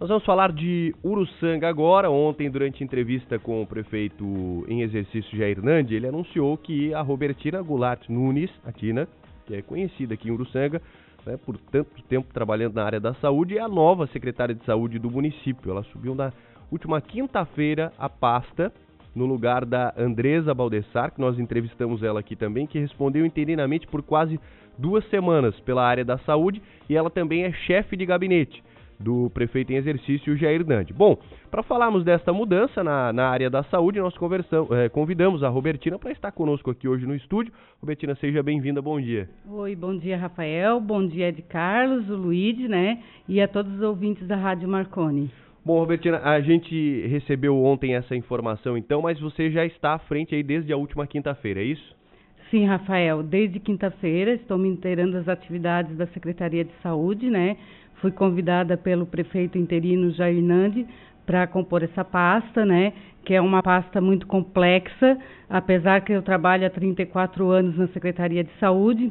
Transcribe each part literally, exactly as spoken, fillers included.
Nós vamos falar de Uruçanga agora. Ontem, durante entrevista com o prefeito em exercício Jair Nandi, ele anunciou que a Robertina Goulart Nunes, aqui, né, que é conhecida aqui em Uruçanga, né, por tanto tempo trabalhando na área da saúde, é a nova secretária de saúde do município. Ela subiu na última quinta-feira a pasta, no lugar da Andresa Baldessar, que nós entrevistamos ela aqui também, que respondeu interinamente por quase duas semanas pela área da saúde, e ela também é chefe de gabinete do prefeito em exercício, Jair Nandi. Bom, para falarmos desta mudança na, na área da saúde, nós conversamos, é, convidamos a Robertina para estar conosco aqui hoje no estúdio. Robertina, seja bem-vinda, bom dia. Oi, bom dia, Rafael, bom dia, Ed Carlos, o Luiz, né, e a todos os ouvintes da Rádio Marconi. Bom, Robertina, a gente recebeu ontem essa informação então, mas você já está à frente aí desde a última quinta-feira, é isso? Sim, Rafael, desde quinta-feira estou me inteirando das atividades da Secretaria de Saúde, né? Fui convidada pelo prefeito interino Jair Nandi para compor essa pasta, né? Que é uma pasta muito complexa, apesar que eu trabalho há trinta e quatro anos na Secretaria de Saúde.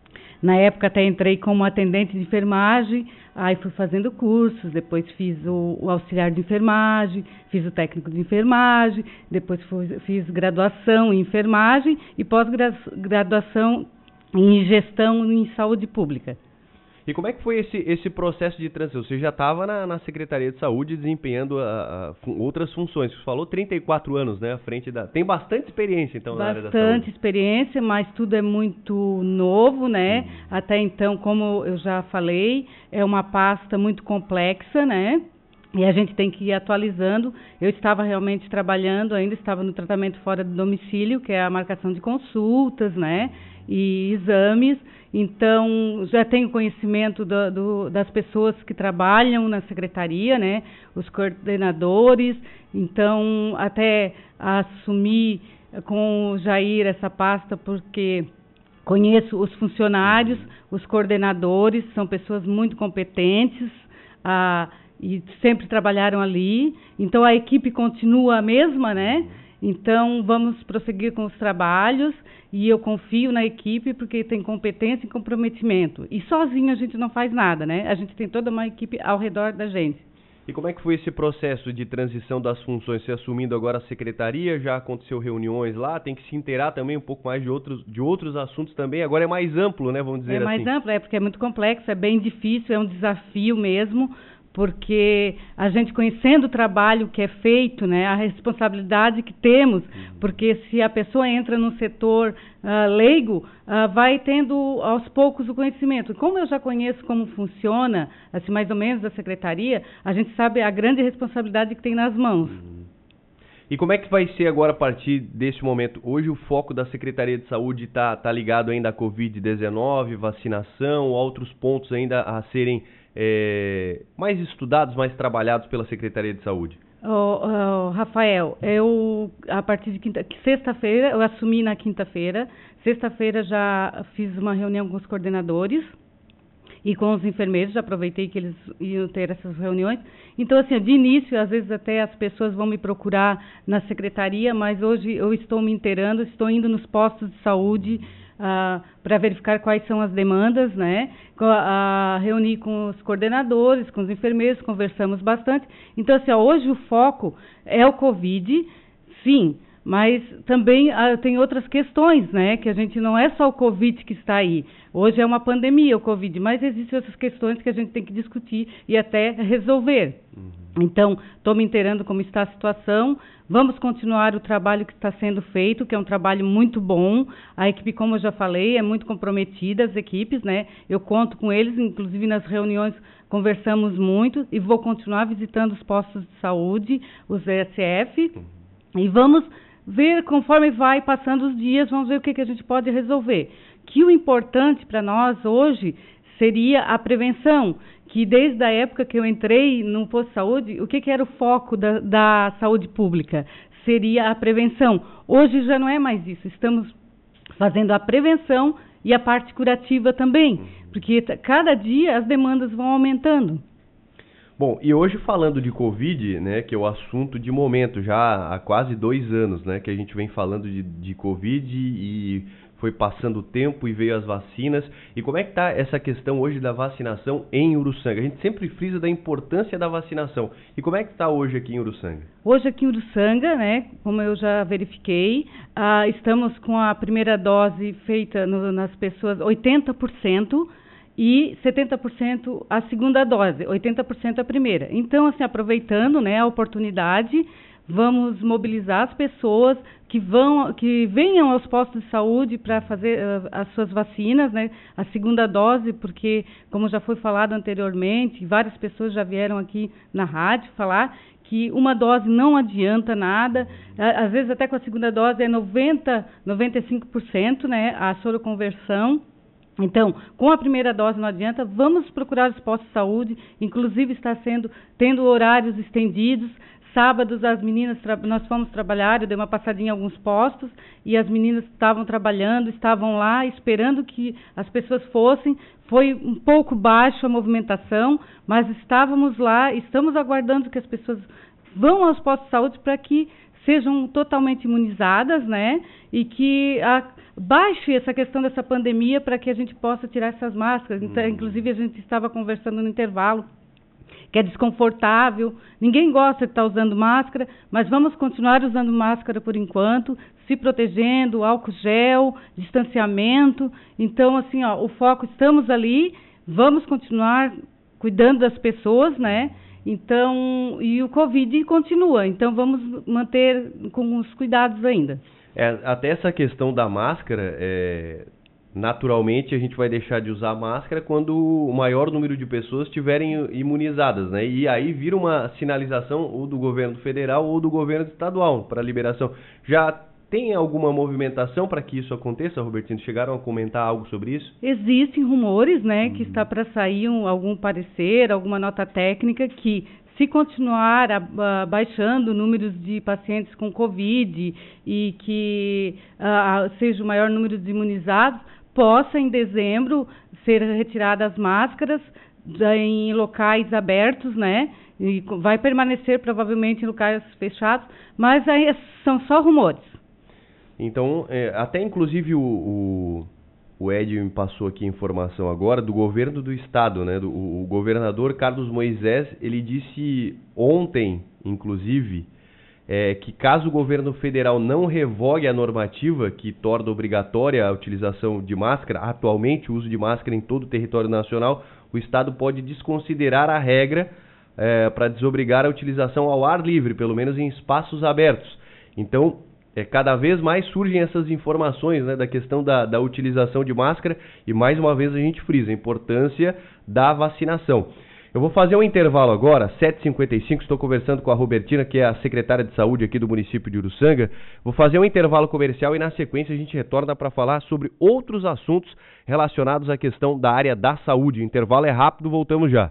Na época até entrei como atendente de enfermagem, aí fui fazendo cursos, depois fiz o, o auxiliar de enfermagem, fiz o técnico de enfermagem, depois fui, fiz graduação em enfermagem e pós-graduação em gestão em saúde pública. E como é que foi esse, esse processo de transição? Você já estava na, na Secretaria de Saúde desempenhando a, a, outras funções. Você falou trinta e quatro anos, né, à frente da... Tem bastante experiência, então, bastante na área da saúde. Bastante experiência, mas tudo é muito novo, né? Hum. Até então, como eu já falei, é uma pasta muito complexa, né? E a gente tem que ir atualizando. Eu estava realmente trabalhando, ainda estava no tratamento fora do domicílio, que é a marcação de consultas, né? E exames. Então, já tenho conhecimento do, do, das pessoas que trabalham na secretaria, né? Os coordenadores. Então, até assumi com o Jair essa pasta, porque conheço os funcionários, os coordenadores, são pessoas muito competentes, ah, e sempre trabalharam ali. Então, a equipe continua a mesma, né? Então, vamos prosseguir com os trabalhos e eu confio na equipe porque tem competência e comprometimento. E sozinho a gente não faz nada, né? A gente tem toda uma equipe ao redor da gente. E como é que foi esse processo de transição das funções? Você assumindo agora a secretaria, já aconteceu reuniões lá, tem que se inteirar também um pouco mais de outros, de outros assuntos também. Agora é mais amplo, né? Vamos dizer assim. É mais amplo, é porque é muito complexo, é bem difícil, é um desafio mesmo. Porque a gente conhecendo o trabalho que é feito, né, a responsabilidade que temos, porque se a pessoa entra no setor uh, leigo, uh, vai tendo aos poucos o conhecimento. Como eu já conheço como funciona, assim, mais ou menos, a secretaria, a gente sabe a grande responsabilidade que tem nas mãos. E como é que vai ser agora a partir desse momento? Hoje o foco da Secretaria de Saúde está tá ligado ainda à covid dezenove, vacinação, outros pontos ainda a serem é, mais estudados, mais trabalhados pela Secretaria de Saúde? Oh, oh, Rafael, eu a partir de quinta, sexta-feira, eu assumi na quinta-feira, sexta-feira já fiz uma reunião com os coordenadores e com os enfermeiros, já aproveitei que eles iam ter essas reuniões. Então, assim, de início, às vezes até as pessoas vão me procurar na secretaria, mas hoje eu estou me inteirando, estou indo nos postos de saúde uh, para verificar quais são as demandas, né? Uh, reuni com os coordenadores, com os enfermeiros, conversamos bastante. Então, assim, ó, hoje o foco é o Covid, sim, mas também ah, tem outras questões, né? Que a gente não é só o Covid que está aí. Hoje é uma pandemia, o Covid, mas existem outras questões que a gente tem que discutir e até resolver. Uhum. Então, estou me inteirando como está a situação. Vamos continuar o trabalho que está sendo feito, que é um trabalho muito bom. A equipe, como eu já falei, é muito comprometida, as equipes, né? Eu conto com eles, inclusive nas reuniões conversamos muito e vou continuar visitando os postos de saúde, os E S F, uhum. E vamos ver conforme vai passando os dias, vamos ver o que, que a gente pode resolver. Que o importante para nós hoje seria a prevenção, que desde a época que eu entrei no posto de saúde, o que, que era o foco da, da saúde pública? Seria a prevenção. Hoje já não é mais isso, estamos fazendo a prevenção e a parte curativa também, porque cada dia as demandas vão aumentando. Bom, e hoje falando de Covid, né, que é o assunto de momento, já há quase dois anos, né, que a gente vem falando de, de Covid e foi passando o tempo e veio as vacinas. E como é que está essa questão hoje da vacinação em Uruçanga? A gente sempre frisa da importância da vacinação. E como é que está hoje aqui em Uruçanga? Hoje aqui em Uruçanga, né, como eu já verifiquei, ah, estamos com a primeira dose feita no, nas pessoas, oitenta por cento, e setenta por cento a segunda dose, oitenta por cento a primeira. Então, assim, aproveitando, né, a oportunidade, vamos mobilizar as pessoas que vão, que venham aos postos de saúde para fazer uh, as suas vacinas, né? A segunda dose, porque, como já foi falado anteriormente, várias pessoas já vieram aqui na rádio falar que uma dose não adianta nada. Às vezes até com a segunda dose é noventa, noventa e cinco por cento, né? A soroconversão. Então, com a primeira dose não adianta, vamos procurar os postos de saúde, inclusive está sendo, tendo horários estendidos. Sábados as meninas, nós fomos trabalhar, eu dei uma passadinha em alguns postos e as meninas estavam trabalhando, estavam lá esperando que as pessoas fossem. Foi um pouco baixo a movimentação, mas estávamos lá, estamos aguardando que as pessoas vão aos postos de saúde para que sejam totalmente imunizadas, né? E que a, baixe essa questão dessa pandemia para que a gente possa tirar essas máscaras. Então, inclusive, a gente estava conversando no intervalo, que é desconfortável, ninguém gosta de estar usando máscara, mas vamos continuar usando máscara por enquanto, se protegendo, álcool gel, distanciamento. Então, assim, ó, o foco, estamos ali, vamos continuar cuidando das pessoas, né? Então, e o Covid continua, então vamos manter com os cuidados ainda. É, até essa questão da máscara, é... naturalmente a gente vai deixar de usar máscara quando o maior número de pessoas estiverem imunizadas, né? E aí vira uma sinalização ou do governo federal ou do governo estadual para liberação. Já tem alguma movimentação para que isso aconteça, Robertino? Chegaram a comentar algo sobre isso? Existem rumores, né, hum. que está para sair um, algum parecer, alguma nota técnica que, se continuar a, a, baixando o número de pacientes com Covid e que a, seja o maior número de imunizados, possa em dezembro ser retiradas as máscaras em locais abertos, né? E vai permanecer provavelmente em locais fechados, mas aí são só rumores. Então, é, até inclusive o, o, o Ed me passou aqui a informação agora do governo do estado, né? Do, o, o governador Carlos Moisés, ele disse ontem, inclusive, É, que caso o governo federal não revogue a normativa que torna obrigatória a utilização de máscara, atualmente o uso de máscara em todo o território nacional, o Estado pode desconsiderar a regra é, para desobrigar a utilização ao ar livre, pelo menos em espaços abertos. Então, é, cada vez mais surgem essas informações, né, da questão da, da utilização de máscara e, mais uma vez, a gente frisa a importância da vacinação. Eu vou fazer um intervalo agora, sete e cinquenta e cinco, estou conversando com a Robertina, que é a secretária de saúde aqui do município de Uruçanga. Vou fazer um intervalo comercial e na sequência a gente retorna para falar sobre outros assuntos relacionados à questão da área da saúde. O intervalo é rápido, voltamos já.